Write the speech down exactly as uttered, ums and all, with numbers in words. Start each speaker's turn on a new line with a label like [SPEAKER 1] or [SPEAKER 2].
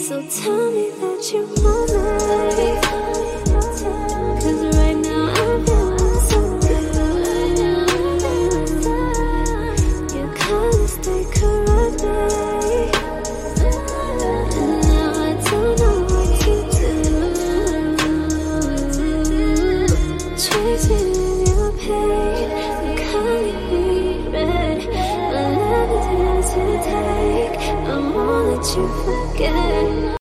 [SPEAKER 1] So tell me that you want me, 'cause right now I'm feeling so good. You kinda stay correctly, and now I don't know what to do. Chasing in your pain, I'm calling me red. My love is yours to take. I won't let you forget.